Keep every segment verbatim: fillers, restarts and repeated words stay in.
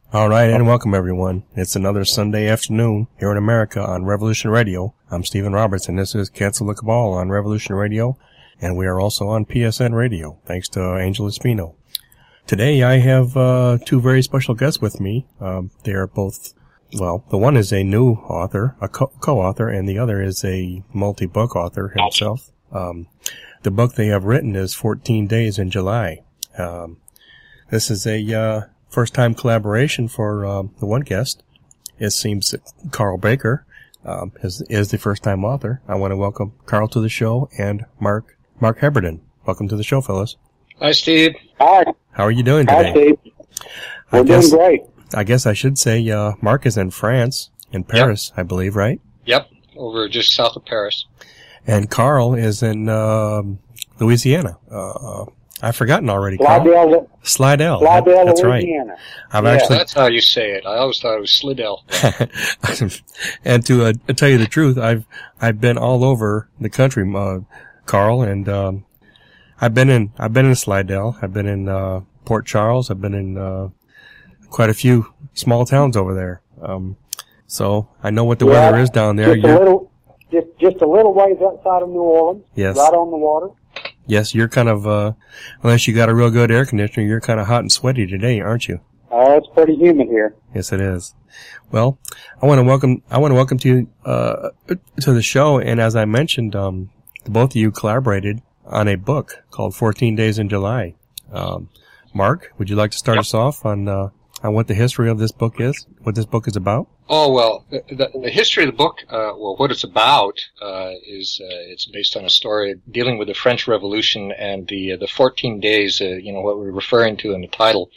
All right, and welcome everyone. It's another Sunday afternoon here in America on Revolution Radio. I'm Stephen Roberts, and this is Cancel the Cabal on Revolution Radio, and we are also on P S N Radio, thanks to Angel Espino. Today I have uh two very special guests with me. Um, they are both, well, the one is a new author, a co- co-author, and the other is a multi-book author himself. Um, the book they have written is fourteen days in July. Um, this is a uh first-time collaboration for um, the one guest. It seems that Carl Baker um, is, is the first-time author. I want to welcome Carl to the show and Mark Mark Heberden. Welcome to the show, fellas. Hi, Steve. Hi. How are you doing today? Hi, Steve. We're I guess, doing great. I guess I should say uh, Mark is in France, in Paris, yep. I believe, right? Yep, over just south of Paris. And Carl is in um, Louisiana. Uh, I've forgotten already, Carl. Slidell. Slidell. Slidell, That's Louisiana. Right. I've yeah. actually. That's how you say it. I always thought it was Slidell. And to uh, tell you the truth, I've I've been all over the country, uh, Carl, and um, I've been in I've been in Slidell. I've been in uh, Port Charles. I've been in uh, quite a few small towns over there. Um, so I know what the yeah, weather is down there. Just a little, just just a little ways outside of New Orleans. Yes. Right on the water. Yes, you're kind of, uh, unless you got a real good air conditioner, you're kind of hot and sweaty today, aren't you? Oh, uh, it's pretty humid here. Yes, it is. Well, I want to welcome, I want to welcome to you, uh, to the show. And as I mentioned, um, both of you collaborated on a book called fourteen days in July. Um, Mark, would you like to start yep. us off on, uh, on what the history of this book is, what this book is about? Oh, well, the, the history of the book, uh, well, what it's about, uh, is, uh, it's based on a story dealing with the French Revolution and the, uh, the fourteen days, uh, you know, what we're referring to in the title,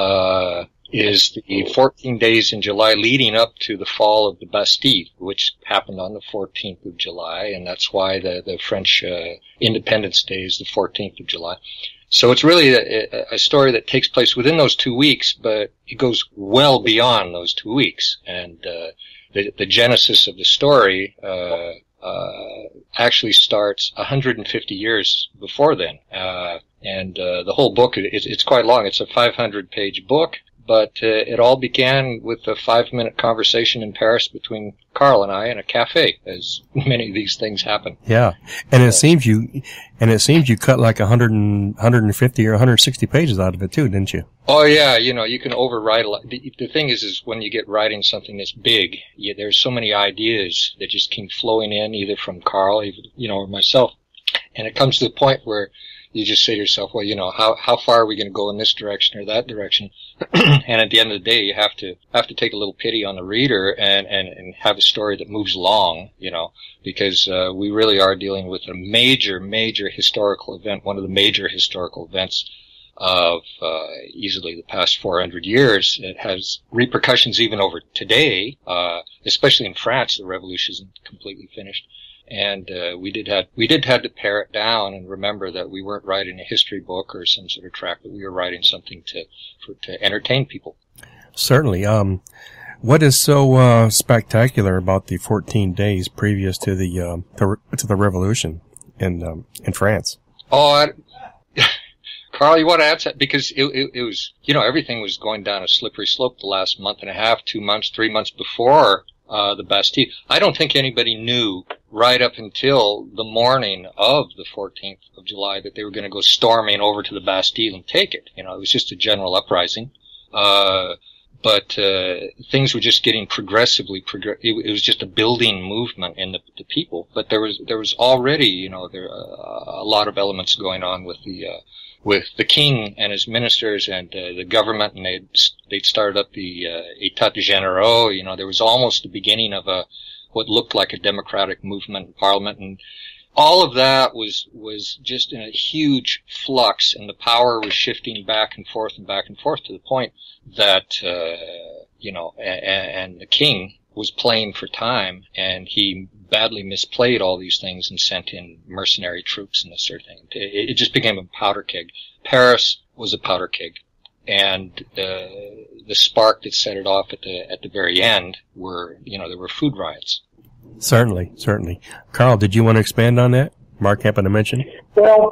uh, is the fourteen days in July leading up to the fall of the Bastille, which happened on the fourteenth of July, and that's why the, the French, uh, Independence Day is the fourteenth of July. So it's really a, a story that takes place within those two weeks, but it goes well beyond those two weeks. And uh, the, the genesis of the story uh, uh, actually starts one hundred fifty years before then. Uh, and uh, the whole book, it, it's quite long. It's a five hundred page book. But uh, it all began with a five-minute conversation in Paris between Carl and I in a cafe, as many of these things happen. Yeah, and it uh, seems you, and it seems you cut like one hundred, one hundred fifty or one hundred sixty pages out of it too, didn't you? Oh yeah, you know, you can overwrite a lot. The, the thing is, is when you get writing something this big, you, there's so many ideas that just keep flowing in, either from Carl, either, you know, or myself, and it comes to the point where you just say to yourself, well, you know, how how far are we going to go in this direction or that direction? And at the end of the day, you have to have to take a little pity on the reader and and, and have a story that moves along, you know, because uh, we really are dealing with a major, major historical event, one of the major historical events of uh, easily the past four hundred years. It has repercussions even over today, uh, especially in France. The revolution isn't completely finished. And, uh, we did have, we did have to pare it down and remember that we weren't writing a history book or some sort of tract, but we were writing something to, for, to entertain people. Certainly. Um, what is so, uh, spectacular about the fourteen days previous to the, um, to, to the revolution in, um, in France? Oh, I, Carl, you want to answer that? Because it, it, it was, you know, everything was going down a slippery slope the last month and a half, two months, three months before Uh, the Bastille. I don't think anybody knew right up until the morning of the fourteenth of July that they were going to go storming over to the Bastille and take it. You know, it was just a general uprising. Uh, but, uh, things were just getting progressively, progr- it, it was just a building movement in the, the people. But there was, there was already, you know, there, uh, a lot of elements going on with the, uh, with the king and his ministers and uh, the government, and they'd, they'd started up the uh, État généraux. You know, there was almost the beginning of a what looked like a democratic movement in Parliament, and all of that was was just in a huge flux, and the power was shifting back and forth and back and forth to the point that uh, you know, and, and the king was playing for time, and he badly misplayed all these things and sent in mercenary troops and this sort of thing. It, it just became a powder keg. Paris was a powder keg, and uh, the spark that set it off at the at the very end were, you know, there were food riots. Certainly, certainly. Carl, did you want to expand on that? Mark happened to mention. Well,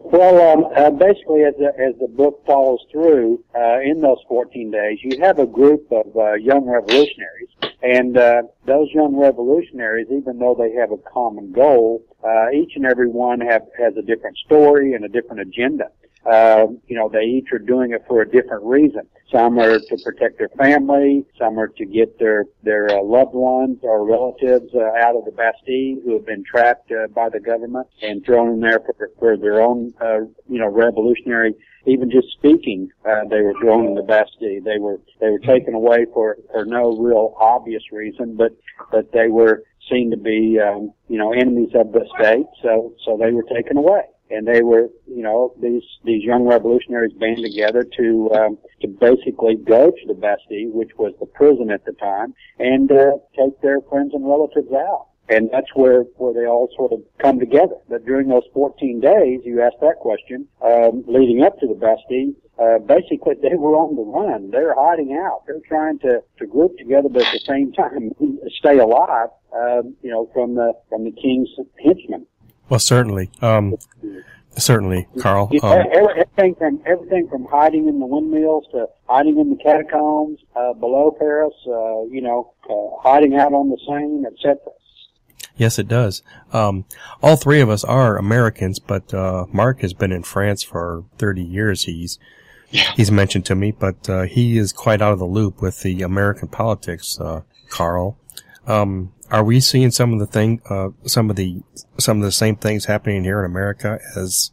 Well, um, uh, basically, as the, as the book follows through, uh, in those fourteen days, you have a group of uh, young revolutionaries, and uh, those young revolutionaries, even though they have a common goal, uh, each and every one have, has a different story and a different agenda. Uh, you know, they each are doing it for a different reason. Some are to protect their family. Some are to get their their uh, loved ones or relatives uh, out of the Bastille who have been trapped uh, by the government and thrown in there for, for their own, uh, you know, revolutionary. Even just speaking, uh, they were thrown in the Bastille. They were they were taken away for for no real obvious reason, but but they were seen to be, um, you know, enemies of the state. So so they were taken away. And they were, you know, these these young revolutionaries band together to um, to basically go to the Bastille, which was the prison at the time, and uh, take their friends and relatives out. And that's where where they all sort of come together. But during those fourteen days, you asked that question, um, leading up to the Bastille, uh, basically they were on the run. They're hiding out. They're trying to to group together, but at the same time stay alive, um, you know, from the from the king's henchmen. Well, certainly, um, certainly, Carl. You know, Um, everything from everything from hiding in the windmills to hiding in the catacombs uh, below Paris, uh, you know, uh, hiding out on the Seine, et cetera. yes, it does. Um, all three of us are Americans, but uh, Mark has been in France for thirty years. He's Yeah. he's mentioned to me, but uh, he is quite out of the loop with the American politics. Uh, Carl, um, are we seeing some of the thing, uh, some of the some of the same things happening here in America as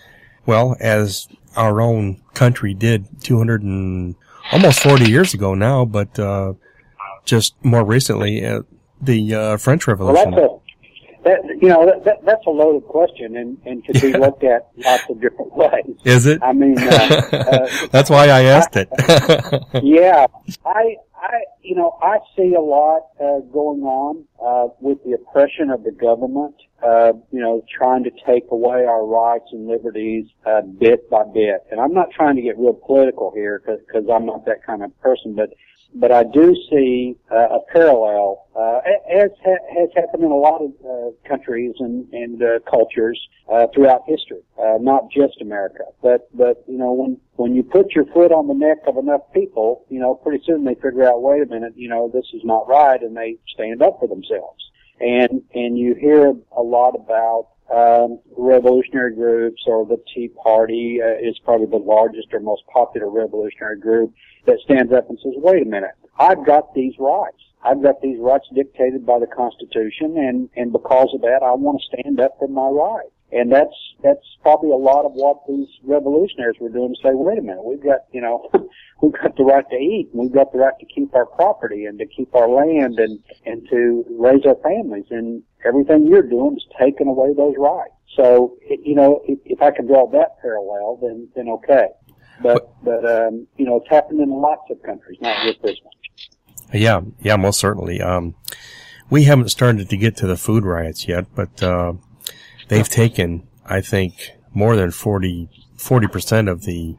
well as our own country did two hundred and almost forty years ago now, but uh, just more recently, uh, the uh, French Revolution? Well, that's a, that, you know, that, that, that's a loaded question and, and could be looked at lots of different ways. Is it? I mean, uh, uh, that's why I asked I, it. yeah, I, I, you know, I see a lot uh, going on uh, with the oppression of the government. Uh, you know, trying to take away our rights and liberties uh, bit by bit. And I'm not trying to get real political here because I'm not that kind of person, but but I do see uh, a parallel, uh, as ha- has happened in a lot of uh, countries and, and uh, cultures uh, throughout history, uh, not just America. But, but you know, when, when you put your foot on the neck of enough people, you know, pretty soon they figure out, wait a minute, you know, this is not right, and they stand up for themselves. And, and you hear a lot about um, revolutionary groups, or the Tea Party uh, is probably the largest or most popular revolutionary group that stands up and says, wait a minute, I've got these rights. I've got these rights dictated by the Constitution, and, and because of that, I want to stand up for my rights. And that's, that's probably a lot of what these revolutionaries were doing, to say, wait a minute, we've got, you know, we've got the right to eat, and we've got the right to keep our property, and to keep our land, and, and to raise our families, and everything you're doing is taking away those rights. So, it, you know, if, if I can draw that parallel, then, then okay. But, but, um, you know, it's happened in lots of countries, not just this one. Yeah, yeah, most certainly. Um, we haven't started to get to the food riots yet, but, uh, they've taken, I think, more than forty, forty percent of the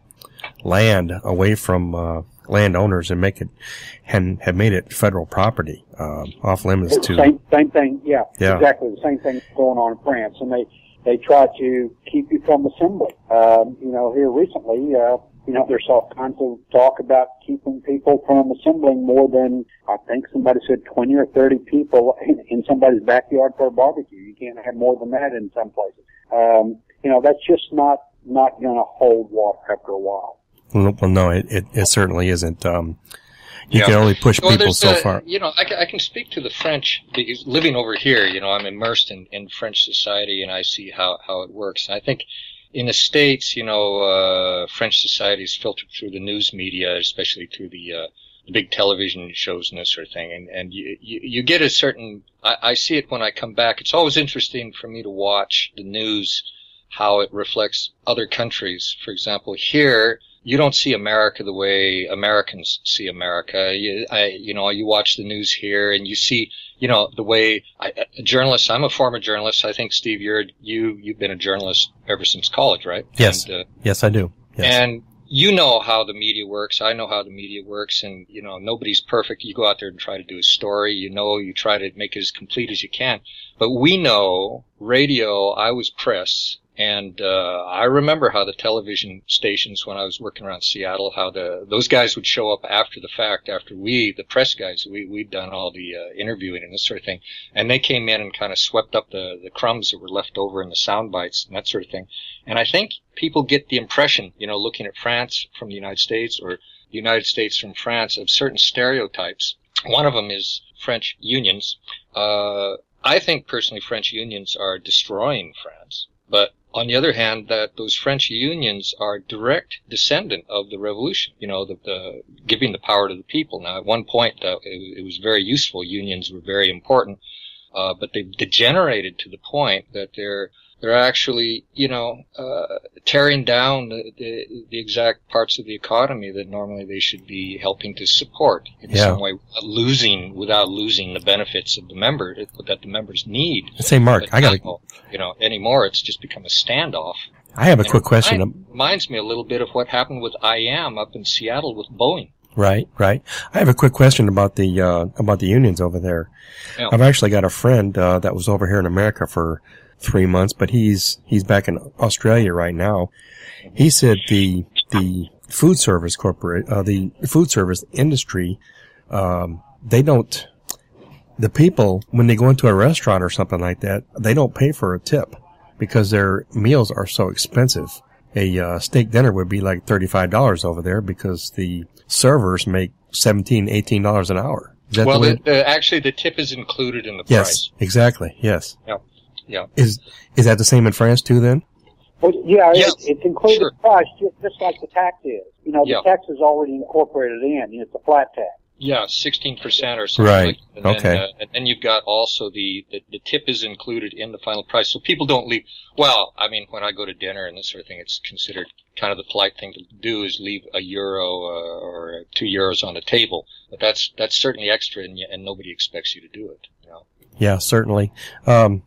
land away from, uh, landowners and make it, and have made it federal property, um, off limits to. Same, same thing, yeah, yeah. Exactly the same thing going on in France. And they, they try to keep you from assembly. Um, you know, here recently, uh, you know, there's all kinds of talk about keeping people from assembling more than, I think somebody said twenty or thirty people in, in somebody's backyard for a barbecue. You can't have more than that in some places. Um, you know, that's just not, not going to hold water after a while. Well, no, it, it, it certainly isn't. Um, you yeah. can only push well, people so a, far. You know, I, I can speak to the French, because living over here, you know, I'm immersed in, in French society, and I see how, how it works. And I think in the States, you know, uh, French society is filtered through the news media, especially through the, uh, the big television shows and this sort of thing. And, and you, you, you get a certain, I, I see it when I come back. It's always interesting for me to watch the news, how it reflects other countries. For example, here, you don't see America the way Americans see America. You, I, you know, you watch the news here and you see, you know, the way I, a journalist, I'm a former journalist. I think, Steve, you're, you, you've been a journalist ever since college, right? Yes. And, uh, yes, I do. Yes. And you know how the media works. I know how the media works. And, you know, nobody's perfect. You go out there and try to do a story. You know, you try to make it as complete as you can. But we know radio, I was press, And uh I remember how the television stations, when I was working around Seattle, how the those guys would show up after the fact, after we, the press guys, we, we'd done all the uh, interviewing and this sort of thing. And they came in and kind of swept up the, the crumbs that were left over in the sound bites and that sort of thing. And I think people get the impression, you know, looking at France from the United States or the United States from France, of certain stereotypes. One of them is French unions. Uh I think personally French unions are destroying France. But on the other hand, that those French unions are direct descendant of the revolution, you know, the, the giving the power to the people. Now, at one point, uh, it, it was very useful. Unions were very important, uh, but they've degenerated to the point that they're they're actually, you know, uh, tearing down the, the, the exact parts of the economy that normally they should be helping to support in yeah. some way, losing without losing the benefits of the member that the members need. Say, Mark, but I got to, you know, anymore it's just become a standoff. I have a and quick it question. Remind, reminds me a little bit of what happened with I A M up in Seattle with Boeing. Right, right. I have a quick question about the uh about the unions over there. Yeah. I've actually got a friend uh that was over here in America for three months, but he's he's back in Australia right now. He said the the food service corporate uh the food service industry, um they don't the people, when they go into a restaurant or something like that, they don't pay for a tip because their meals are so expensive. A uh, steak dinner would be like thirty-five dollars over there because the servers make seventeen, eighteen dollars an hour. Is that well, the way the, the, actually, the tip is included in the yes, price. Yes, exactly. Yes. Yeah. Yeah. Is is that the same in France too? Then? Well, yeah, yes. it's, it's included Sure. in the price, just, just like the tax is. You know, the yeah. tax is already incorporated in. It's a flat tax. Yeah, sixteen percent or something. Right. Like that. And okay. Then, uh, and then you've got also the, the the tip is included in the final price, so people don't leave. Well, I mean, when I go to dinner and this sort of thing, it's considered kind of the polite thing to do is leave a euro uh, or two euros on the table. But that's that's certainly extra, and, and nobody expects you to do it. You know? Yeah, certainly. Um,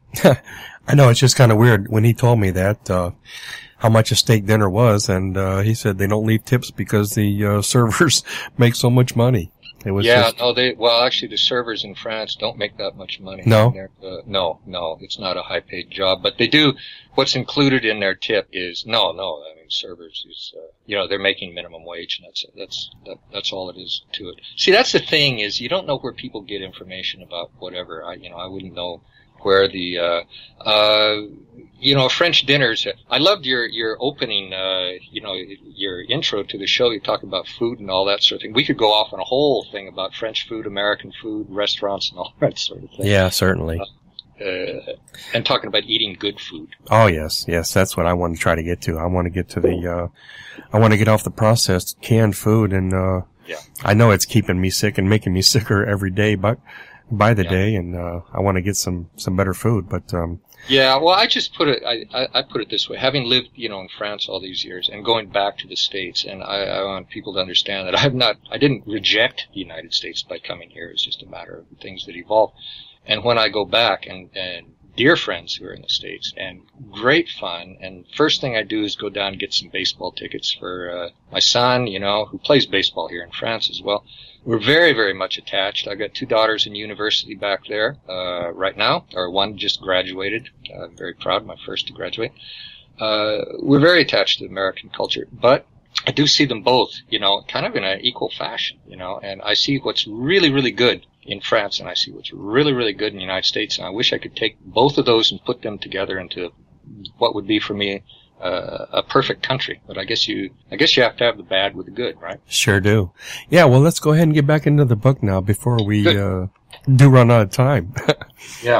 I know it's just kind of weird when he told me that, uh, how much a steak dinner was, and, uh, he said they don't leave tips because the, uh, servers make so much money. It was yeah, just, no, they, well, actually the servers in France don't make that much money. No? Uh, no, no, it's not a high paid job, but they do, what's included in their tip is, no, no, I mean, servers is, uh, you know, they're making minimum wage, and that's, that's, that, that's all it is to it. See, that's the thing is you don't know where people get information about whatever. I, you know, I wouldn't know where the, uh, uh, you know, French dinners. I loved your, your opening, uh, you know, your intro to the show. You talk about food and all that sort of thing. We could go off on a whole thing about French food, American food, restaurants, and all that sort of thing. yeah, certainly. Uh, uh, and talking about eating good food. Oh, yes, yes, that's what I want to try to get to. I want to get to the, uh, I want to get off the processed canned food, and, uh, yeah. I know it's keeping me sick and making me sicker every day, but by the yeah. day, and, uh, I want to get some, some better food, but, um, yeah, well, I just put it, I, I, I put it this way. Having lived, you know, in France all these years and going back to the States, and I, I want people to understand that I've not, I didn't reject the United States by coming here. It's just a matter of things that evolved. And when I go back and, and dear friends who are in the States and great fun, and first thing I do is go down and get some baseball tickets for, uh, my son, you know, who plays baseball here in France as well. We're very, very much attached. I've got two daughters in university back there, uh, right now, or one just graduated. Uh, I'm very proud, my first to graduate. Uh, we're very attached to American culture, but I do see them both, you know, kind of in an equal fashion, you know, and I see what's really, really good in France, and I see what's really, really good in the United States, and I wish I could take both of those and put them together into what would be for me Uh, a perfect country. But I guess you, I guess you have to have the bad with the good, right? Sure do. Yeah, well, let's go ahead and get back into the book now before we, uh, do run out of time. yeah.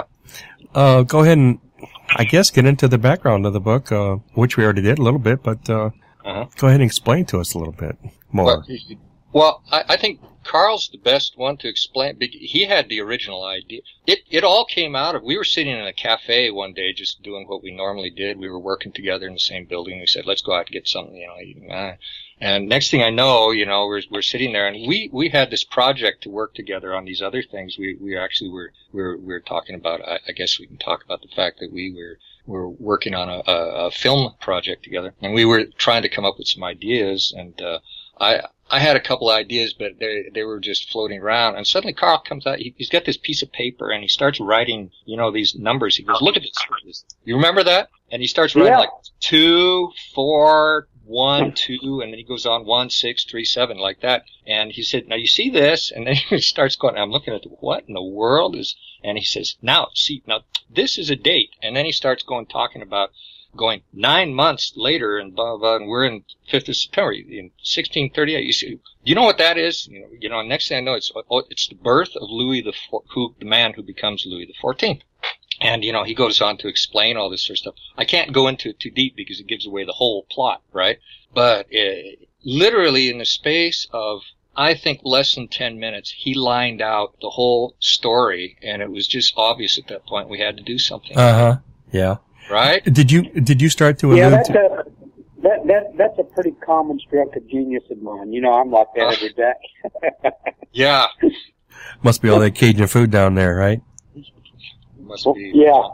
Uh, go ahead and, I guess, get into the background of the book, uh, which we already did a little bit, but, uh, uh-huh. go ahead and explain to us a little bit more. Well, well I, I think Carl's the best one to explain. He had the original idea. It it all came out of, we were sitting in a cafe one day just doing what we normally did. We were working together in the same building. We said, let's go out and get something, you know. And next thing I know, you know, we're we're sitting there, and we we had this project to work together on these other things. We we actually were we were we were talking about. I, I guess we can talk about the fact that we were were working on a, a, a film project together, and we were trying to come up with some ideas. And uh, I. I had a couple of ideas, but they they were just floating around. And suddenly Carl comes out. He, he's got this piece of paper, and he starts writing, you know, these numbers. He goes, "Look at this. You remember that?" And he starts writing Yeah. like two, four, one, two, and then he goes on one, six, three, seven, like that. And he said, now you see this? And then he starts going, I'm looking at the, what in the world is, and he says, now, see, now this is a date. And then he starts going, talking about going nine months later and blah, blah, blah, and we're in fifth of September in sixteen thirty-eight. You see, you know what that is? You know, you know, next thing I know, it's, oh, it's the birth of Louis the, Four, who, the man who becomes Louis the fourteenth. And, you know, he goes on to explain all this sort of stuff. I can't go into it too deep because it gives away the whole plot, right? But uh, literally in the space of, I think, less than ten minutes, he lined out the whole story, and it was just obvious at that point we had to do something. Uh-huh. Yeah. Right? Did you did you start to Yeah, allude that's to... a that that that's a pretty common stroke of genius of mine. You know, I'm like that every day. Yeah. Must be all that Cajun food down there, right? Must be. Yeah.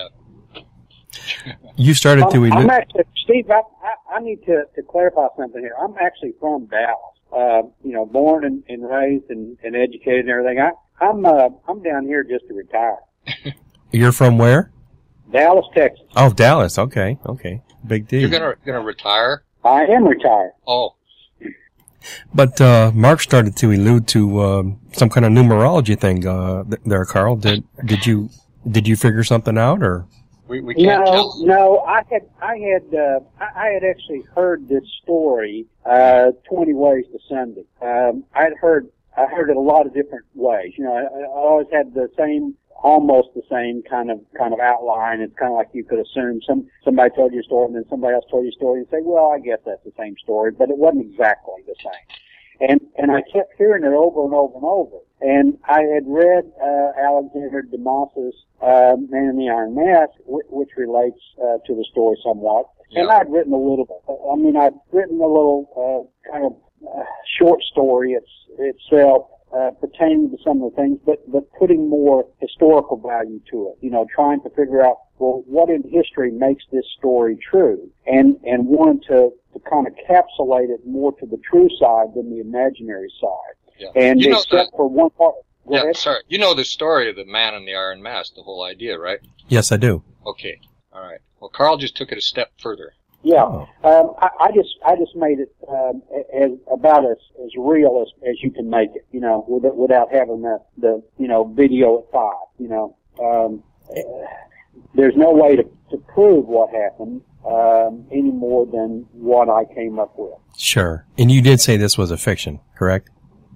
You started to I'm, allude... I'm actually, Steve, I, I, I need to, to clarify something here. I'm actually from Dallas. Uh, you know, born and, and raised and, and educated and everything. I, I'm, uh, I'm down here just to retire. You're from where? Dallas, Texas. Oh, Dallas. Okay. Okay. Big deal. You're gonna gonna retire? I am retired. Oh. But uh Mark started to allude to um, some kind of numerology thing uh, th- there, Carl. Did did you did you figure something out, or? We, we can't No, tell. no, I had, I had, uh, I, I had actually heard this story, uh, twenty ways to Sunday. Um, I'd heard, I heard it a lot of different ways. You know, I, I always had the same, almost the same kind of, kind of outline. It's kind of like you could assume some, somebody told you a story and then somebody else told you a story and say, well, I guess that's the same story, but it wasn't exactly the same. And, and I kept hearing it over and over and over. And I had read, uh, Alexander Dumas's, uh, Man in the Iron Mask, w- which relates, uh, to the story somewhat. Yeah. And I'd written a little, I mean, I'd written a little, uh, kind of, uh, short story it's, itself, uh, pertaining to some of the things, but, but putting more historical value to it. You know, trying to figure out, well, what in history makes this story true? And, and wanting to, to kind of capsulate it more to the true side than the imaginary side. Yeah. And You know except the- for one part. Go Yeah, ahead. sorry. You know the story of the Man in the Iron Mask, the whole idea, right? Yes, I do. Okay. All right. Well, Carl just took it a step further. Yeah. Oh. Um, I, I just, I just made it, um, as, about as, as real as, as you can make it, you know, without, without having the, the, you know, video at five, you know. Um, there's no way to, to prove what happened, um, any more than what I came up with. Sure. And you did say this was a fiction, correct?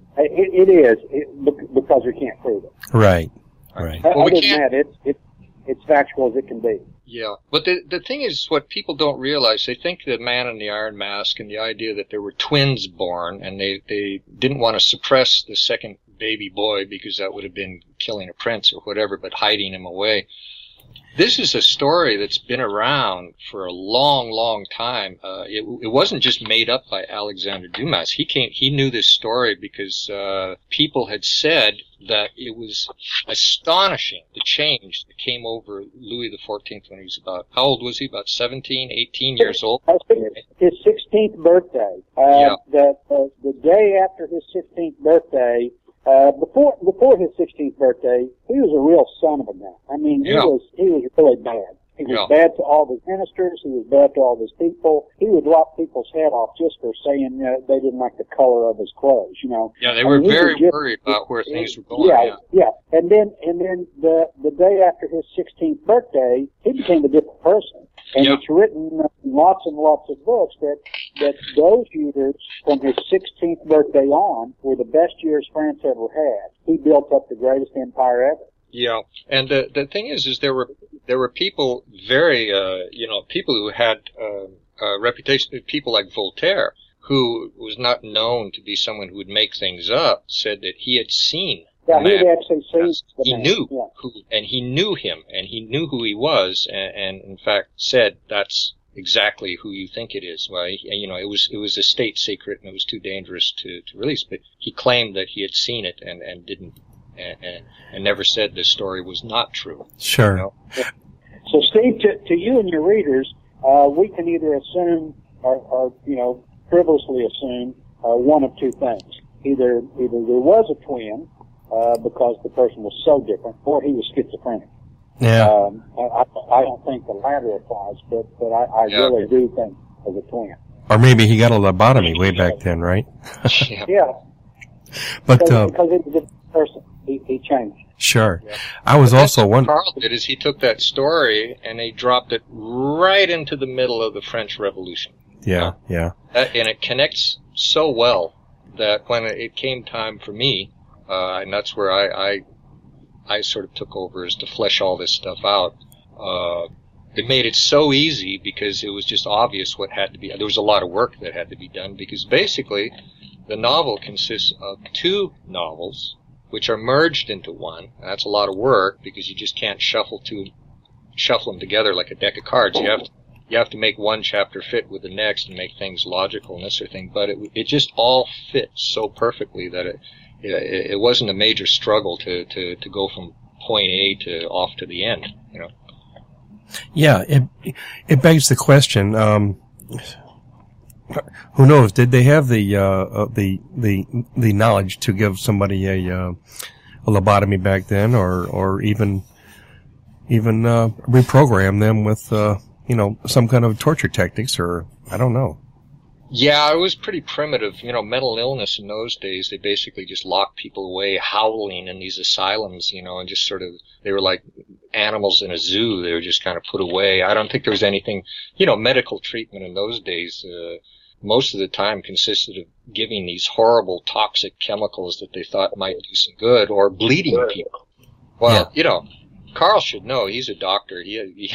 It, it is, it, because we can't prove it. Right. Right. Well, we Other than can't- that, it's, it's, it's factual as it can be. Yeah. But the the thing is, what people don't realize, they think the Man in the Iron Mask and the idea that there were twins born, and they, they didn't want to suppress the second baby boy because that would have been killing a prince or whatever, but hiding him away. This is a story that's been around for a long, long time. Uh, it, it wasn't just made up by Alexander Dumas. He came, he knew this story because uh, people had said that it was astonishing, the change that came over Louis the fourteenth when he was about, how old was he? About seventeen, eighteen years old? I think his sixteenth birthday. Uh, Yeah. the, the the day after his sixteenth birthday, uh, before before his sixteenth birthday, he was a real son of a gun. I mean, he Yeah. was he was really bad. He was Yeah. bad to all his ministers. He was bad to all his people. He would lop people's head off just for saying uh, they didn't like the color of his clothes. You know. Yeah, they I were mean, he very was just- worried about where things were going. Yeah, Yeah. yeah. And then and then the the day after his sixteenth birthday, he became a different person. And Yeah. it's written in lots and lots of books that that those years from his sixteenth birthday on were the best years France ever had. He built up the greatest empire ever. Yeah, and the the thing is, is there were there were people very, uh, you know, people who had uh, a reputation, people like Voltaire, who was not known to be someone who would make things up, said that he had seen Yeah, the he had man. actually seen Yes, the he man. knew Yeah. who, and he knew him, and he knew who he was, and, and in fact said that's exactly who you think it is. Well, he, you know, it was it was a state secret, and it was too dangerous to, to release. But he claimed that he had seen it and and didn't, and, and, and never said the story was not true. Sure. You know? So, Steve, to, to you and your readers, uh, we can either assume or, or you know, frivolously assume uh, one of two things. Either either there was a twin uh, because the person was so different, or he was schizophrenic. Yeah. Um, I, I don't think the latter applies, but, but I, I Yeah. really do think of a twin. Or maybe he got a lobotomy way back then, right? Yeah. Yeah, But, because, uh, because it was a different person. He, he changed. sure. Yeah. I was But also that's one. what Carl did is he took that story and he dropped it right into the middle of the French Revolution. Yeah, yeah. Uh, and it connects so well that when it came time for me, uh, and that's where I, I, I sort of took over, is to flesh all this stuff out. Uh, it made it so easy because it was just obvious what had to be. There was a lot of work that had to be done because basically the novel consists of two novels which are merged into one. That's a lot of work because you just can't shuffle two, shuffle them together like a deck of cards. You have to, you have to make one chapter fit with the next and make things logical and this sort of thing. But it, it just all fit so perfectly that it, it, it wasn't a major struggle to, to, to go from point A to off to the end, you know. Yeah, it it begs the question. Um, who knows? Did they have the uh, uh, the the the knowledge to give somebody a uh, a lobotomy back then, or or even even uh, reprogram them with uh, you know some kind of torture tactics, or I don't know. Yeah, it was pretty primitive. You know, mental illness in those days, they basically just locked people away howling in these asylums, you know, and just sort of, they were like animals in a zoo. They were just kind of put away. I don't think there was anything, you know, medical treatment in those days, uh, most of the time consisted of giving these horrible toxic chemicals that they thought might do some good or bleeding people. Well, Yeah. you know, Carl should know. He's a doctor. He, he,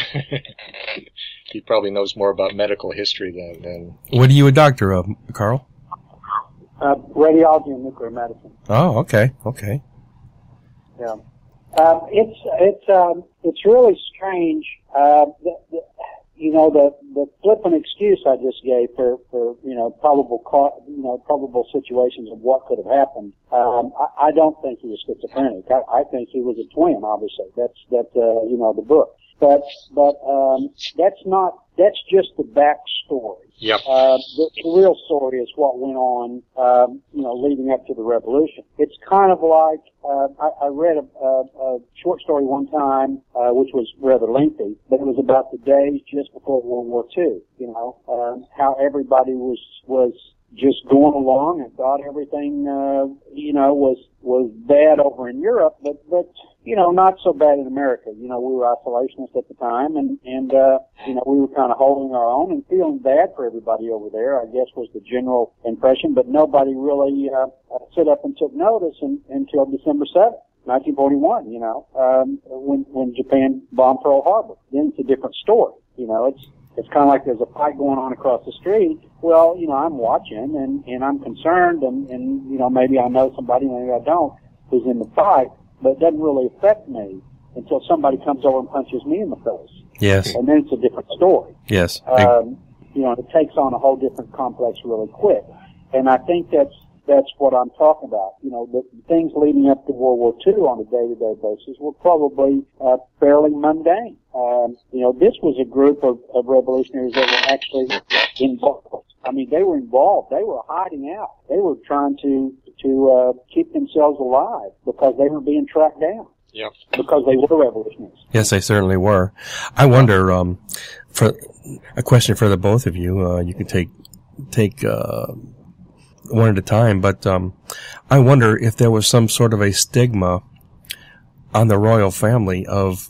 he probably knows more about medical history than, than What are you a doctor of, Carl? Uh, radiology and nuclear medicine. Oh, okay, okay. Yeah. Um, it's it's um, it's really strange. Uh, the, the, you know, the the flippant excuse I just gave for, for you know probable ca- you know probable situations of what could have happened. Um, I, I don't think he was schizophrenic. I, I think he was a twin. Obviously, that's that uh, you know the book. But but um, that's not. That's just the backstory. Yep. Uh, the, the real story is what went on, um, you know, leading up to the revolution. It's kind of like uh, I, I read a, a, a short story one time, uh, which was rather lengthy, but it was about the days just before World War Two. You know, um, how everybody was was just going along and thought everything, uh, you know, was was bad over in Europe, but but you know, not so bad in America. You know, we were isolationists at the time, and and uh, you know, we were kind of holding our own and feeling bad for everybody over there, I guess was the general impression. But nobody really uh, stood up and took notice in, until December seventh, nineteen forty-one. You know, um, when when Japan bombed Pearl Harbor. Then it's a different story. You know, it's it's kind of like there's a fight going on across the street. Well, you know, I'm watching and and I'm concerned, and and you know, maybe I know somebody, maybe I don't, who's in the fight. But it doesn't really affect me until somebody comes over and punches me in the face. Yes. And then it's a different story. Yes. Um, you know, it takes on a whole different complex really quick. And I think that's that's what I'm talking about. You know, the things leading up to World War Two on a day-to-day basis were probably uh, fairly mundane. Um, you know, this was a group of, of revolutionaries that were actually involved. I mean, they were involved. They were hiding out. They were trying to to uh, keep themselves alive because they were being tracked down. Yeah. Because they were revolutionaries. Yes, they certainly were. I wonder, um, for a question for the both of you, uh, you can take, take, uh, one at a time, but, um, I wonder if there was some sort of a stigma on the royal family of,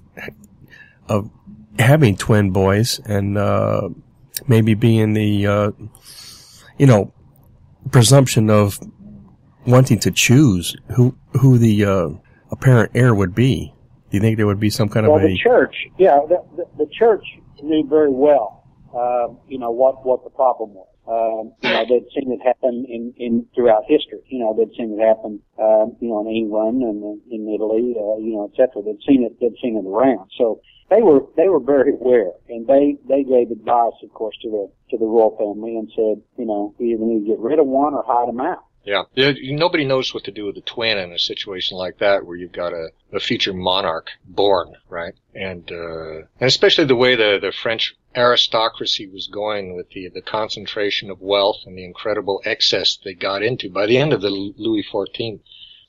of having twin boys and, uh, maybe being the, uh, you know, presumption of wanting to choose who, who the, uh, apparent heir would be. Do you think there would be some kind well, of a... the church, yeah, the, the, the church knew very well, uh, you know, what, what the problem was. Um, you know, they'd seen it happen in, in, throughout history. You know, they'd seen it happen, um, you know, in England and in Italy, uh, you know, et cetera. They'd seen it, they'd seen it around. So they were, they were very aware, and they, they gave advice, of course, to the, to the royal family and said, you know, we either need to get rid of one or hide them out. Yeah. Nobody knows what to do with a twin in a situation like that where you've got a, a future monarch born, right? And, uh, and especially the way the, the French aristocracy was going with the, the concentration of wealth and the incredible excess they got into by the end of the Louis fourteenth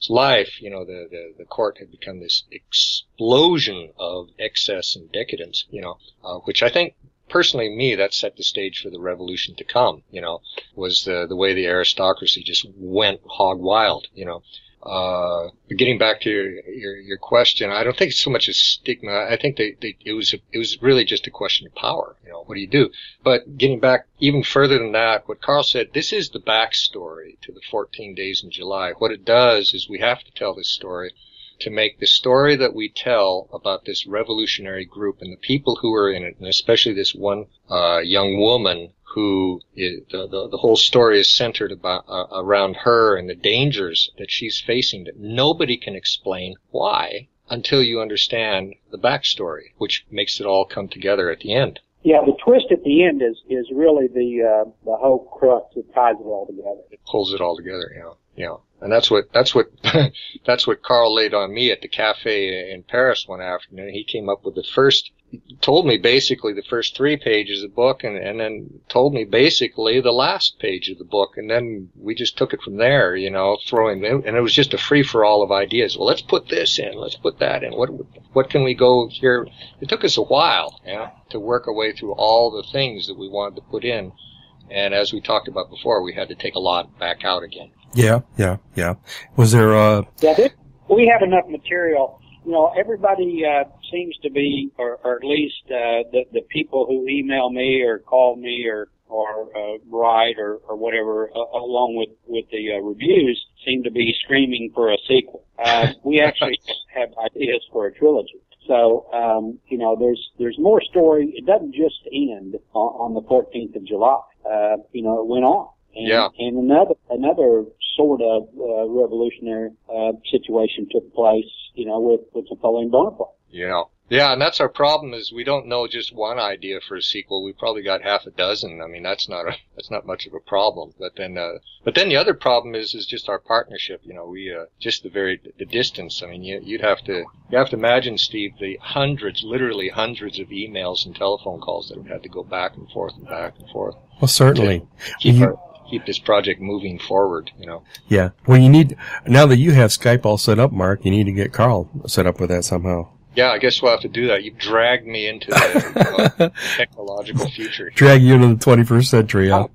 life, you know, the, the, the court had become this explosion of excess and decadence, you know, uh, which I think, personally, me, that set the stage for the revolution to come, you know, was the, the way the aristocracy just went hog wild, you know. Uh, but getting back to your, your, your question, I don't think it's so much a stigma. I think they, they, it was, a, it was really just a question of power. You know, what do you do? But getting back even further than that, what Carl said, this is the backstory to the fourteen days in July. What it does is we have to tell this story to make the story that we tell about this revolutionary group and the people who are in it, and especially this one, uh, young woman who is, the, the, the whole story is centered about, uh, around her and the dangers that she's facing that nobody can explain why until you understand the backstory, which makes it all come together at the end. Yeah, the twist at the end is, is really the, uh, the whole crux that ties it all together. It pulls it all together, you know, you know. And that's what, that's what, that's what Carl laid on me at the cafe in Paris one afternoon. He came up with the first, told me basically the first three pages of the book and, and then told me basically the last page of the book. And then we just took it from there, you know, throwing, and it was just a free for all of ideas. Well, let's put this in, let's put that in. What, what can we go here? It took us a while, you know, to work our way through all the things that we wanted to put in. And as we talked about before, we had to take a lot back out again. Yeah, yeah, yeah. Was there, uh... Yeah, this, we have enough material. You know, everybody, uh, seems to be, or, or at least, uh, the, the people who email me or call me or, or, uh, write or, or whatever, uh, along with, with the, uh, reviews, seem to be screaming for a sequel. Uh, we actually have ideas for a trilogy. So, um, you know, there's, there's more story. It doesn't just end on, on the fourteenth of July. Uh, you know, it went on. And, yeah. and another, another sort of, uh, revolutionary, uh, situation took place, you know, with, with Napoleon Bonaparte. Yeah. Yeah, and that's our problem is we don't know just one idea for a sequel. We probably got half a dozen. I mean, that's not a, that's not much of a problem. But then, uh, but then the other problem is, is just our partnership. You know, we, uh, just the very, the distance. I mean, you, you'd have to, you have to imagine, Steve, the hundreds, literally hundreds of emails and telephone calls that have had to go back and forth and back and forth. Well, certainly. Keep you, our, keep this project moving forward, you know. Yeah. Well, you need, now that you have Skype all set up, Mark, you need to get Carl set up with that somehow. Yeah, I guess we'll have to do that. You've dragged me into the you know, technological future. Drag you into the twenty-first century, huh?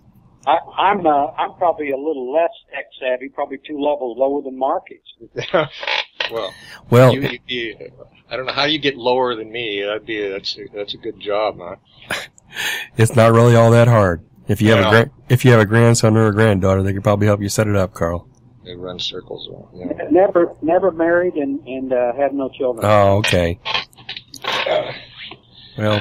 I, I'm, uh, I'm probably a little less tech savvy, probably two levels lower than Mark is. well, well, you, you, you, I don't know how you get lower than me. That'd be, that's, a, that's a good job, huh? It's not really all that hard. If you have yeah. a gra- if you have a grandson or a granddaughter, they could probably help you set it up, Carl. They run circles around. Yeah. Never, never married and and uh, have no children. Oh, okay. Uh, well,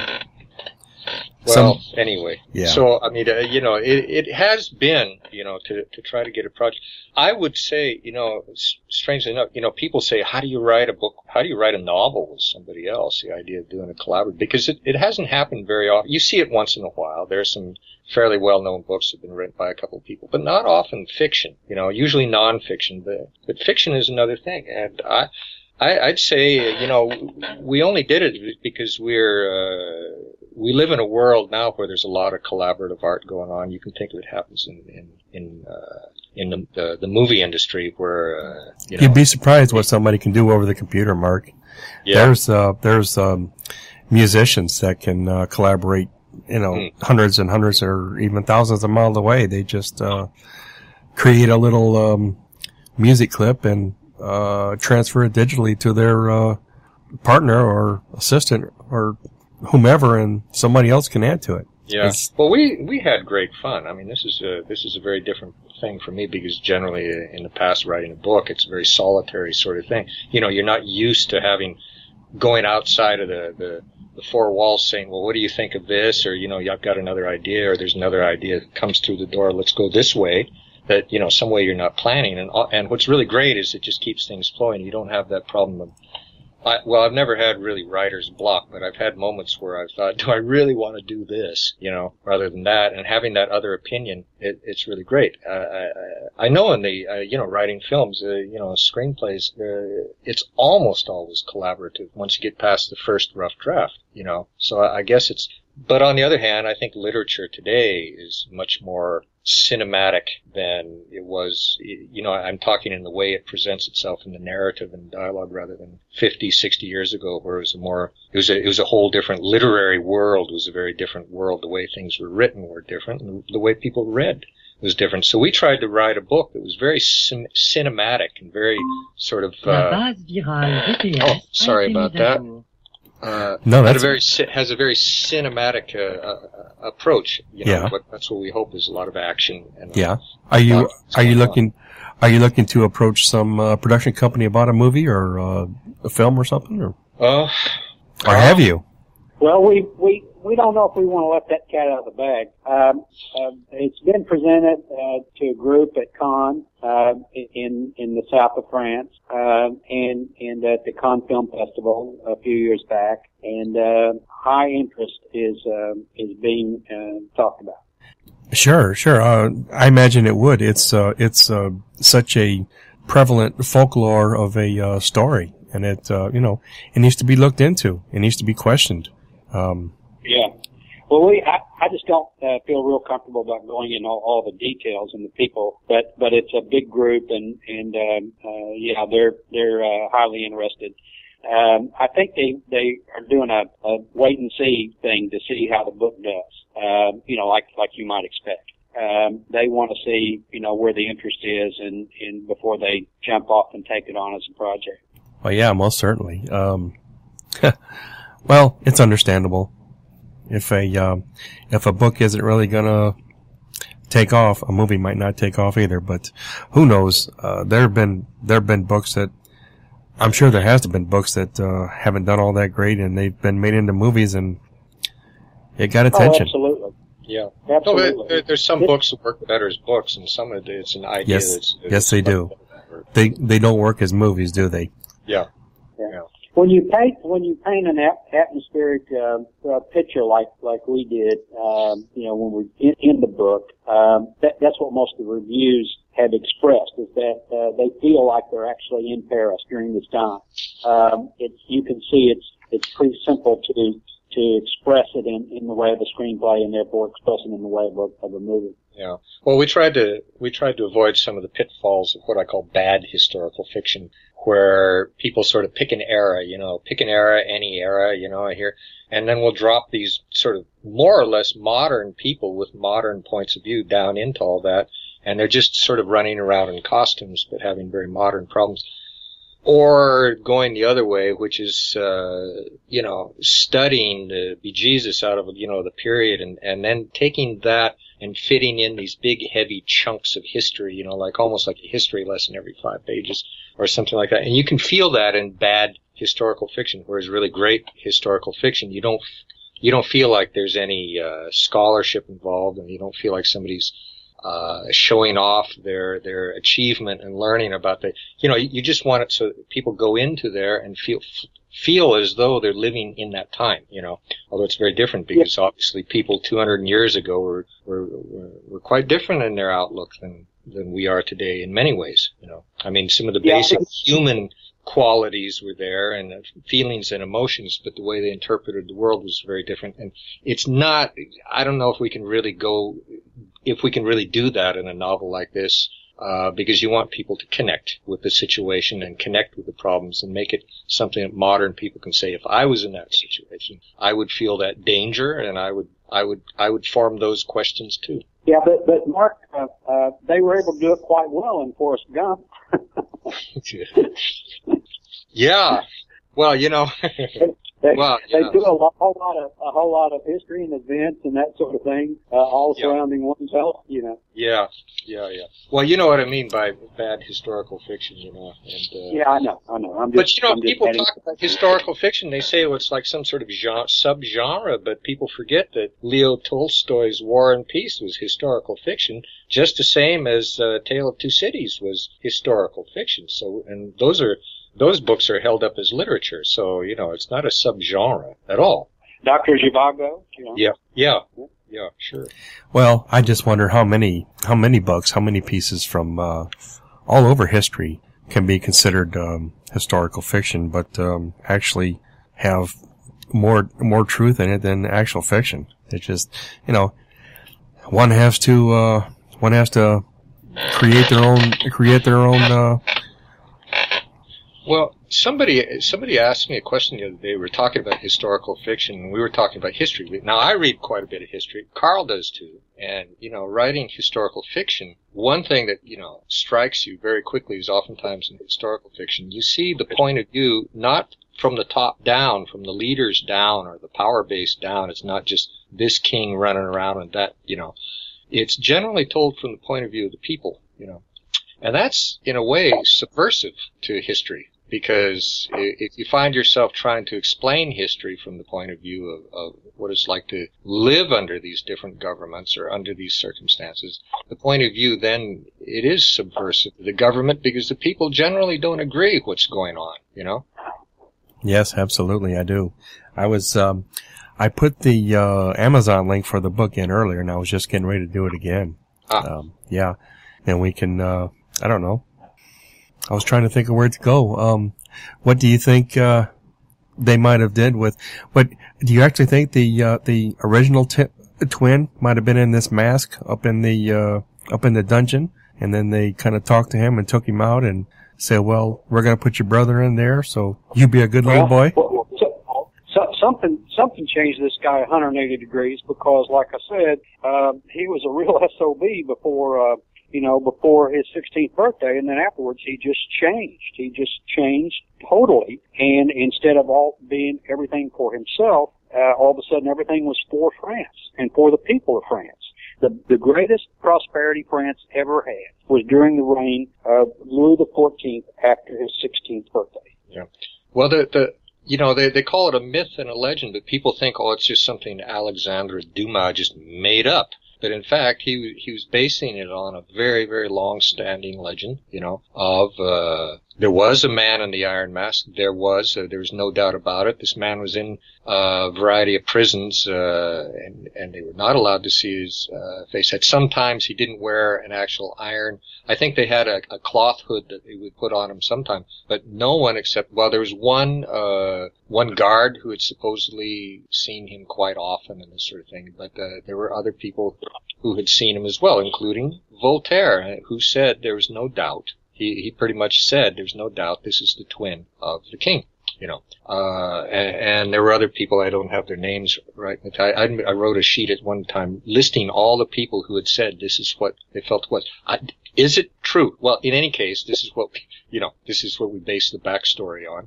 well. Some, anyway, yeah. So I mean, uh, you know, it it has been, you know, to to try to get a project. I would say, you know, strangely enough, you know, people say, how do you write a book? How do you write a novel with somebody else? The idea of doing a collaborative, because it it hasn't happened very often. You see it once in a while. There's some fairly well-known books that have been written by a couple of people, but not often fiction, you know, usually non-fiction, but, but fiction is another thing. And I, I, I'd say, you know, we only did it because we're, uh, we live in a world now where there's a lot of collaborative art going on. You can think of it happens in, in, in, uh, in the, the, the movie industry where, uh, you know. You'd be surprised what somebody can do over the computer, Mark. Yeah. There's, uh, there's, um, musicians that can, uh, collaborate, you know, mm. hundreds and hundreds or even thousands of miles away. They just, uh, create a little, um, music clip and, uh, transfer it digitally to their, uh, partner or assistant or whomever, and somebody else can add to it. Yeah. It's, well, we, we had great fun. I mean, this is a, this is a very different thing for me because generally in the past writing a book, it's a very solitary sort of thing. You know, you're not used to having, going outside of the, the, the four walls saying, well, what do you think of this? Or, you know, I've got another idea, or there's another idea that comes through the door. Let's go this way. That, you know, some way you're not planning. And, and what's really great is it just keeps things flowing. You don't have that problem of, I, well, I've never had really writer's block, but I've had moments where I've thought, do I really want to do this, you know, rather than that? And having that other opinion, it, it's really great. Uh, I, I know in the, uh, you know, writing films, uh, you know, screenplays, uh, it's almost always collaborative once you get past the first rough draft, you know. So I guess it's but on the other hand, I think literature today is much more cinematic than it was. You know, I'm talking in the way it presents itself in the narrative and dialogue rather than fifty, sixty years ago, where it was a more, it was a, it was a whole different literary world. It was a very different world. The way things were written were different, and the way people read was different. So we tried to write a book that was very cin- cinematic and very sort of, uh, oh, sorry about that. Uh, no, that's a very has a very cinematic uh, uh, approach. You know, yeah, but that's what we hope is a lot of action. And yeah, are you are you looking are you looking to approach some uh, production company about a movie or uh, a film or something, or uh, or have you? Well, we we we don't know if we want to let that cat out of the bag. Um, uh, it's been presented uh, to a group at Cannes uh, in in the south of France, uh, and and at the Cannes Film Festival a few years back, and uh, high interest is uh, is being uh, talked about. Sure, sure. Uh, I imagine it would. It's uh, it's uh, such a prevalent folklore of a uh, story, and it uh, you know it needs to be looked into. It needs to be questioned. Um, yeah. Well, we, I, I just don't uh, feel real comfortable about going into all, all the details and the people, but, but it's a big group and, and, um, uh, yeah, they're, they're, uh, highly interested. Um, I think they, they are doing a, a wait and see thing to see how the book does, um, you know, like, like you might expect. Um, they want to see, you know, where the interest is and, and before they jump off and take it on as a project. Well, yeah, most certainly. Um, well, it's understandable. If a um, if a book isn't really gonna take off, a movie might not take off either. But who knows? Uh, there have been there have been books that I'm sure there has been books that uh, haven't done all that great, and they've been made into movies, and it got attention. Oh, absolutely. Yeah, absolutely. No, there, there's some books that work better as books, and some of it, it's an idea. Yes, that's, yes, that's they do. They they don't work as movies, do they? Yeah. Yeah. yeah. When you paint, when you paint an ap- atmospheric uh, uh, picture like like we did, um, you know, when we're in, in the book, um, that, that's what most of the reviews have expressed, is that uh, they feel like they're actually in Paris during this time. Um, it's you can see it's it's pretty simple to to express it in, in the way of a screenplay, and therefore express it in the way of a, of a movie. Yeah. Well, we tried to we tried to avoid some of the pitfalls of what I call bad historical fiction, where people sort of pick an era, you know, pick an era, any era, you know, here, and then we'll drop these sort of more or less modern people with modern points of view down into all that, and they're just sort of running around in costumes but having very modern problems. Or going the other way, which is, uh, you know, studying the bejesus out of, you know, the period and, and then taking that and fitting in these big, heavy chunks of history, you know, like almost like a history lesson every five pages or something like that. And you can feel that in bad historical fiction, whereas really great historical fiction, you don't, you don't feel like there's any, uh, scholarship involved, and you don't feel like somebody's Uh, showing off their, their achievement and learning about the, you know, you, you just want it so that people go into there and feel, feel as though they're living in that time, you know, although it's very different because yeah. obviously people two hundred years ago were, were, were, were quite different in their outlook than, than we are today in many ways, you know. I mean, some of the yeah. basic human qualities were there and uh, feelings and emotions, but the way they interpreted the world was very different. And it's not, I don't know if we can really go, if we can really do that in a novel like this, uh, because you want people to connect with the situation and connect with the problems and make it something that modern people can say, if I was in that situation, I would feel that danger, and I would, I would, I would form those questions too. Yeah, but, but Mark, uh, uh, they were able to do it quite well in Forrest Gump. Yeah. Well, you know, They, well, they yeah. do a lot, whole lot of a whole lot of history and events and that sort of thing, uh, all yeah. surrounding one's health. You know. Yeah, yeah, yeah. Well, you know what I mean by bad historical fiction, you know. And, uh, yeah, I know, I know. I'm just, but you know, I'm just people adding- talk about historical fiction. They say well, it's like some sort of genre, subgenre, but people forget that Leo Tolstoy's War and Peace was historical fiction, just the same as uh, Tale of Two Cities was historical fiction. So, and those are. Those books are held up as literature, so, you know, it's not a subgenre at all. Doctor Zhivago, you know. Yeah, yeah, yeah, sure. Well, I just wonder how many, how many books, how many pieces from, uh, all over history can be considered, um, historical fiction, but, um, actually have more more truth in it than actual fiction. It's just, you know, one has to uh, one has to create their own create their own. Uh, Well, somebody somebody asked me a question the other day. We were talking about historical fiction, and we were talking about history. Now, I read quite a bit of history. Carl does too. And, you know, writing historical fiction, one thing that, you know, strikes you very quickly is oftentimes in historical fiction, you see the point of view not from the top down, from the leaders down, or the power base down. It's not just this king running around and that, you know. It's generally told from the point of view of the people, you know. And that's, in a way, subversive to history. Because if you find yourself trying to explain history from the point of view of, of what it's like to live under these different governments or under these circumstances, the point of view then, it is subversive to the government because the people generally don't agree with what's going on, you know? Yes, absolutely, I do. I was, um, I put the uh, Amazon link for the book in earlier, and I was just getting ready to do it again. Ah. Um, yeah, and we can, uh, I don't know. I was trying to think of where to go. Um, what do you think, uh, they might have did with, what, do you actually think the, uh, the original t- twin might have been in this mask up in the, uh, up in the dungeon? And then they kind of talked to him and took him out and said, well, we're going to put your brother in there, so you be a good little well, boy. Well, so, so, something, something changed this guy one hundred eighty degrees because, like I said, uh, he was a real S O B before, uh, you know, before his sixteenth birthday, and then afterwards he just changed. He just changed totally, and instead of all being everything for himself, uh, all of a sudden everything was for France and for the people of France. The, the greatest prosperity France ever had was during the reign of Louis the fourteenth after his sixteenth birthday. Yeah. Well, the, the, you know, they, they call it a myth and a legend, but people think, oh, it's just something Alexandre Dumas just made up. But in fact, he he was basing it on a very, very long-standing legend, you know, of, uh, there was a man in the Iron Mask. There was, uh, there was no doubt about it. This man was in uh, a variety of prisons, uh, and, and they were not allowed to see his uh, face. At sometimes he didn't wear an actual iron. I think they had a, a cloth hood that they would put on him sometime, but no one except, well, there was one, uh, one guard who had supposedly seen him quite often and this sort of thing, but uh, there were other people who had seen him as well, including Voltaire, who said there was no doubt. He, he pretty much said there's no doubt this is the twin of the king, you know. Uh, and, and there were other people, I don't have their names right. I, I, I wrote a sheet at one time listing all the people who had said this is what they felt was. I, is it true? Well, in any case, this is what, we, you know, this is what we base the backstory on.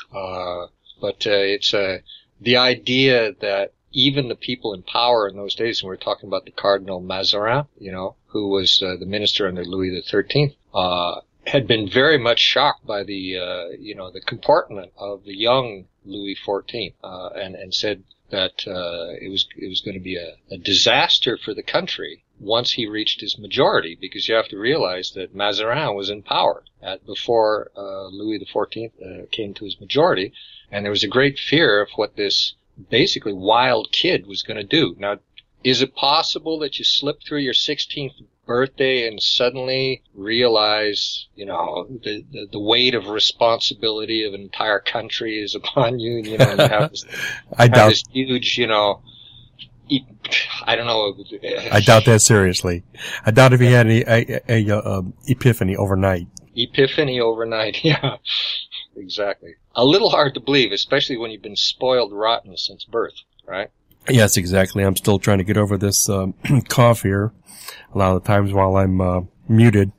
Uh, but, uh, it's, uh, the idea that even the people in power in those days, and we're talking about the Cardinal Mazarin, you know, who was uh, the minister under Louis the thirteenth, uh, had been very much shocked by the, uh, you know, the comportment of the young Louis the fourteenth, uh, and, and said that, uh, it was, it was going to be a, a disaster for the country once he reached his majority, because you have to realize that Mazarin was in power at, before, uh, Louis the fourteenth, uh, came to his majority, and there was a great fear of what this basically wild kid was going to do. Now, is it possible that you slip through your sixteenth birthday and suddenly realize, you know, the, the, the weight of responsibility of an entire country is upon you, you know, and you have this, I have doubt, this huge, you know, e- I don't know. I doubt that seriously. I doubt if he had any, a, a, a, a epiphany overnight. Epiphany overnight, yeah. Exactly. A little hard to believe, especially when you've been spoiled rotten since birth, right? Yes, exactly. I'm still trying to get over this um, cough here a lot of the times while I'm uh, muted.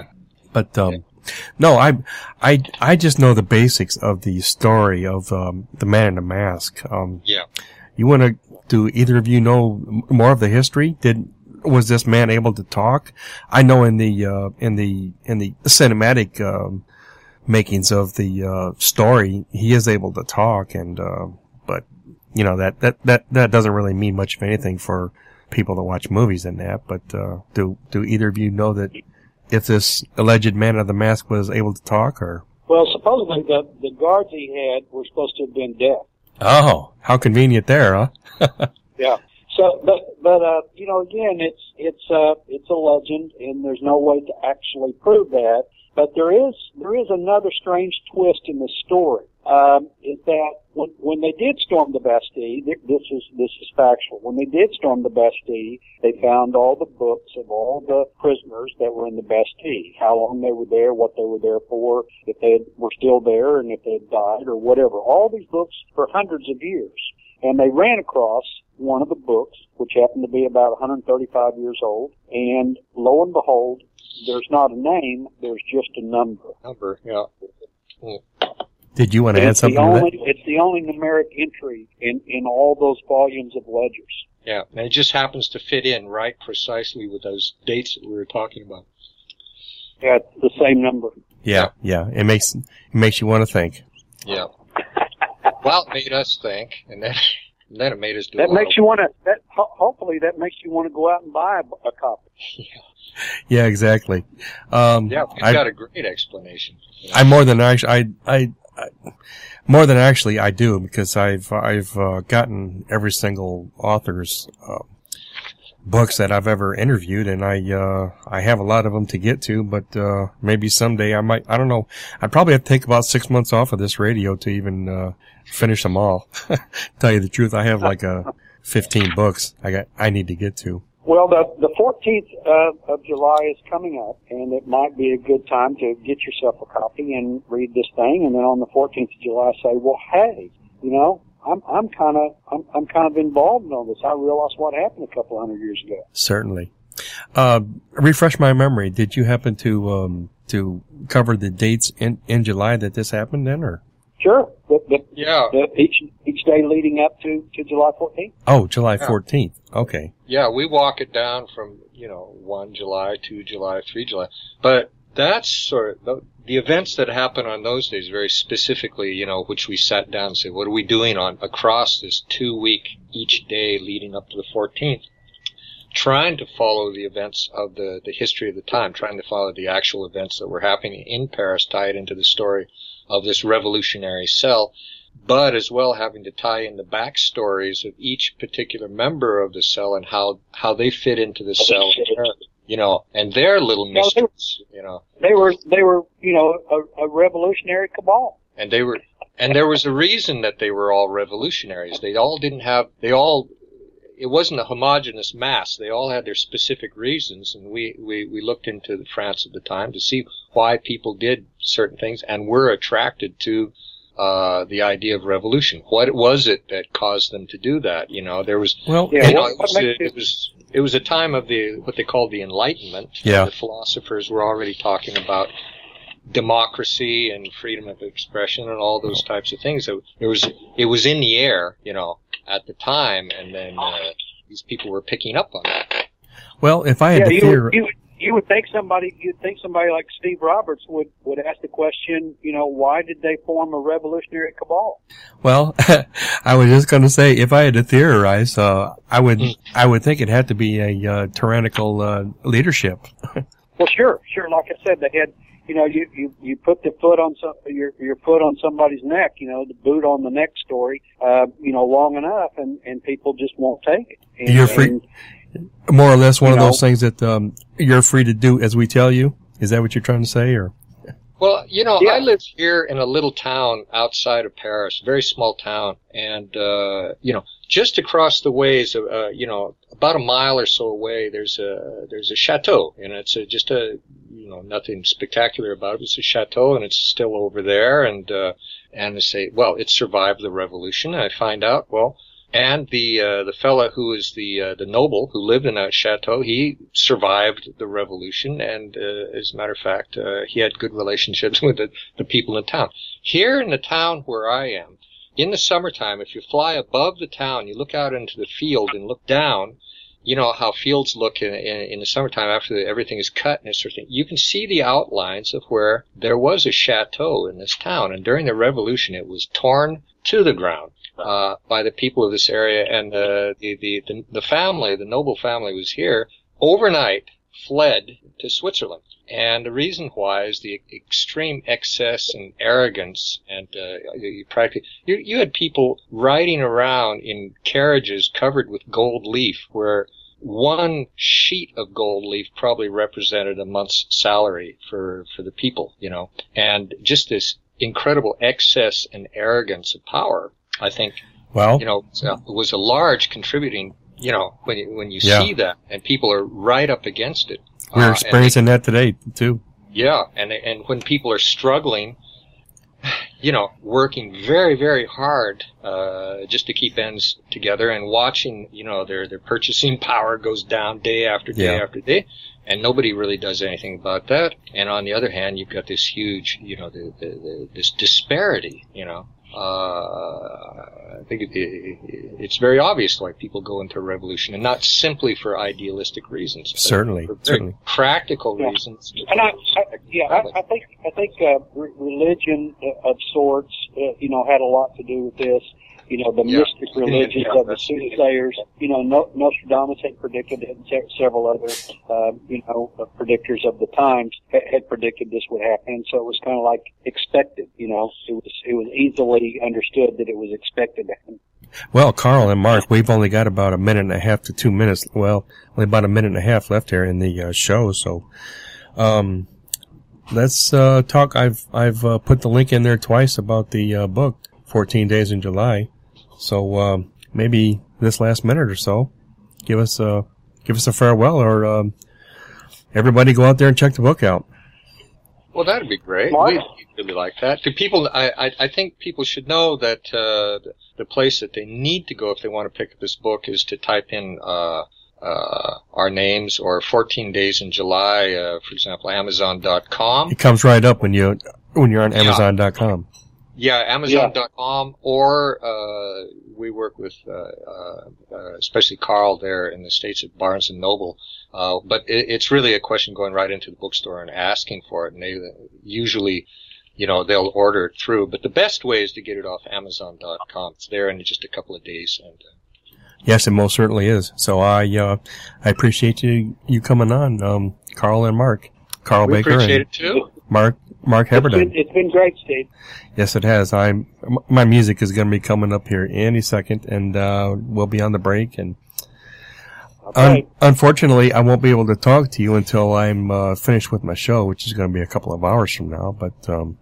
But um, no, I, I, I just know the basics of the story of um, the Man in the Mask. Um, yeah. You want to? Do either of you know more of the history? Did was this man able to talk? I know in the uh, in the in the cinematic um, makings of the uh, story, he is able to talk, and uh, but you know that that that that doesn't really mean much of anything for people that watch movies in that. But uh, do do either of you know that if this alleged Man of the Mask was able to talk, or? Well, supposedly the the guards he had were supposed to have been deaf. Oh, how convenient there, huh? Yeah. So, but, but, uh, you know, again, it's, it's, uh, it's a legend, and there's no way to actually prove that. But there is, there is another strange twist in the story. um, is that when, when they did storm the Bastille, this is this is factual. When they did storm the Bastille, they found all the books of all the prisoners that were in the Bastille, how long they were there, what they were there for, if they had, were still there, and if they had died or whatever. All these books for hundreds of years. And they ran across one of the books, which happened to be about one hundred thirty-five years old, and lo and behold, there's not a name, there's just a number. Number, yeah. Mm. Did you want to And add it's something the to only, that? It's the only numeric entry in, in all those volumes of ledgers. Yeah, and it just happens to fit in right precisely with those dates that we were talking about. Yeah, it's the same number. Yeah, yeah. It makes it makes you want to think. Yeah. Well, it made us think, and then and then it made us do. That a lot makes of you want to. That ho- hopefully that makes you want to go out and buy a, a copy. Yeah, Yeah, exactly. Um, yeah. We've I, got a great explanation. You know? I more than actually, I, I, I, more than actually I do, because I've, I've, uh, gotten every single author's, uh, books that I've ever interviewed, and I, uh, I have a lot of them to get to, but, uh, maybe someday I might, I don't know, I'd probably have to take about six months off of this radio to even, uh, finish them all. Tell you the truth, I have like, uh, fifteen books I got, I need to get to. Well, the the fourteenth uh, of July is coming up, and it might be a good time to get yourself a copy and read this thing, and then on the fourteenth of July say, well, hey, you know, I'm I'm kind of I'm I'm kind of involved in all this. I realized what happened a couple hundred years ago. Certainly. Uh, refresh my memory. Did you happen to um to cover the dates in in July that this happened then, or? Sure. The, the, Yeah. the, each each day leading up to, to July fourteenth. Oh, July Yeah. fourteenth. Okay. Yeah, we walk it down from, you know, one July, two July, three July. But that's sort of, the, the events that happen on those days very specifically, you know, which we sat down and said, what are we doing on across this two week each day leading up to the fourteenth? Trying to follow the events of the, the history of the time, trying to follow the actual events that were happening in Paris, tie it into the story of this revolutionary cell, but as well having to tie in the backstories of each particular member of the cell and how, how they fit into the cell, you know, and their little mysteries, you know. They were, they were, you know, a, a revolutionary cabal. And they were, and there was a reason that they were all revolutionaries. They all didn't have, they all, it wasn't a homogeneous mass. They all had their specific reasons, and we, we, we looked into the France at the time to see why people did certain things and were attracted to uh the idea of revolution. What was it that caused them to do that? You know, there was, Well, Yeah, you know, what- it what was, makes a, you- it was it was a time of the what they called the Enlightenment. Yeah. The philosophers were already talking about democracy and freedom of expression and all those types of things. So it was it was in the air, you know, at the time, and then uh, these people were picking up on that. well, if I had Yeah, to you theor- would, you would you would think somebody you'd think somebody like Steve Roberts would would ask the question, you know, why did they form a revolutionary cabal? well, I was just going to say, if I had to theorize, uh, I would, I would think it had to be a uh, tyrannical uh, leadership. Well, sure, sure. Like I said, they had, you know, you you you put the foot on some your your foot on somebody's neck, you know, the boot on the neck story, uh, you know, long enough, and and people just won't take it. And, You're free- and, More or less one You of those know. things that um, you're free to do as we tell you. Is that what you're trying to say, or? Well, you know, Yeah. I live here in a little town outside of Paris, very small town, and uh, you know, just across the ways, uh, you know, about a mile or so away, there's a there's a chateau, and it's a, just a, you know, nothing spectacular about it. It's a chateau, and it's still over there, and uh, and they say, well, it survived the revolution. I find out, well. And the uh, the fella who is the uh, the noble who lived in that chateau, he survived the revolution, and uh, as a matter of fact, uh, he had good relationships with the, the people in town. Here in the town where I am, in the summertime, if you fly above the town, you look out into the field and look down. You know how fields look in in, in the summertime after the, everything is cut and that sort of thing. You can see the outlines of where there was a chateau in this town, and during the revolution, it was torn to the ground. Uh, by the people of this area, and uh, the, the the the family, the noble family, was here overnight, fled to Switzerland, and the reason why is the extreme excess and arrogance, and uh, you, you practically you, you had people riding around in carriages covered with gold leaf, where one sheet of gold leaf probably represented a month's salary for for the people, you know, and just this incredible excess and arrogance of power, I think, well, you know, was a large contributing, you know, when you, when you yeah. see that and people are right up against it. We're uh, experiencing they, that today, too. Yeah, and and when people are struggling, you know, working very, very hard uh, just to keep ends together and watching, you know, their their purchasing power goes down day after day yeah. after day, and nobody really does anything about that. And on the other hand, you've got this huge, you know, the, the, the, this disparity, you know. Uh, I think it, it, it's very obvious why people go into a revolution, and not simply for idealistic reasons. Certainly, for very certainly. Practical yeah. reasons. And I, I yeah, I, I think I think uh, re- religion of sorts, uh, you know, had a lot to do with this. You know, the yeah. mystic religions yeah, of the soothsayers. You know, no, Nostradamus had predicted it, and se- several other, uh, you know, uh, predictors of the times had, had predicted this would happen. And so it was kind of like expected. You know, it was it was easily understood that it was expected to happen. Well, Carl and Mark, we've only got about a minute and a half to two minutes. Well, only about a minute and a half left here in the uh, show. So, um, let's uh, talk. I've I've uh, put the link in there twice about the uh, book, fourteen Days in July. So um, maybe this last minute or so, give us a give us a farewell, or um, everybody go out there and check the book out. Well, that'd be great. Mark? We'd really like that. Do people? I, I I think people should know that uh, the place that they need to go if they want to pick up this book is to type in uh, uh, our names or fourteen Days in July, uh, for example, Amazon dot com. It comes right up when you when you're on Amazon dot com. Yeah, Amazon dot com, yeah. or uh, we work with, uh, uh, especially Carl there in the States at Barnes and Noble. Uh, but it, it's really a question going right into the bookstore and asking for it. And they usually, you know, they'll order it through. But the best way is to get it off Amazon dot com. It's there in just a couple of days. And uh, yes, it most certainly is. So I uh, I appreciate you you coming on, um, Carl and Mark. Carl we Baker appreciate and it too. Mark Mark Heberden. It's been, it's been great, Steve. Yes, it has. I'm my music is going to be coming up here any second, and uh, we'll be on the break. And Okay. un- unfortunately, I won't be able to talk to you until I'm uh, finished with my show, which is going to be a couple of hours from now. But um,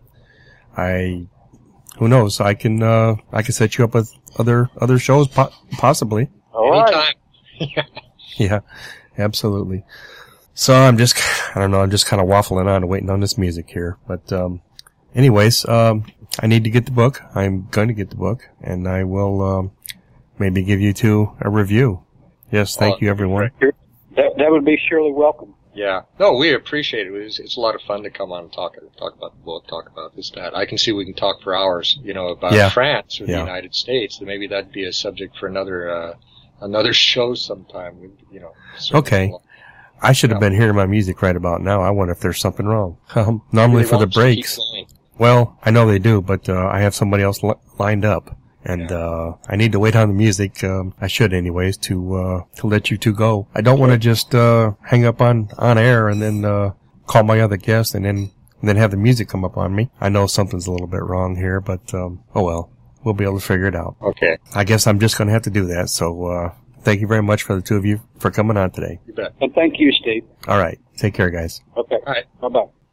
I, who knows? I can uh, I can set you up with other other shows, po- possibly. All right. Anytime. Yeah, absolutely. So I'm just, I don't know, I'm just kind of waffling on, waiting on this music here. But, um, anyways, um, I need to get the book. I'm going to get the book, and I will, um, maybe give you two a review. Yes, thank Oh, you, everyone. That, that would be surely welcome. Yeah. No, we appreciate it. It's, it's a lot of fun to come on and talk talk about the book, talk about this, that. I can see we can talk for hours, you know, about Yeah. France or Yeah. the United States. Maybe that'd be a subject for another uh, another show sometime. You know. Okay. I should have been hearing my music right about now. I wonder if there's something wrong. Um, normally They for the want you to keep breaks, going. well, I know they do, but uh, I have somebody else li- lined up, and uh, I need to wait on the music. Um, I should, anyways, to uh, to let you two go. I don't want to just uh, hang up on on air and then uh, call my other guest and then and then have the music come up on me. I know something's a little bit wrong here, but um, oh well, we'll be able to figure it out. Okay. I guess I'm just going to have to do that. So uh, thank you very much for the two of you for coming on today. You bet. And thank you, Steve. All right, take care, guys. Okay. All right. Bye-bye.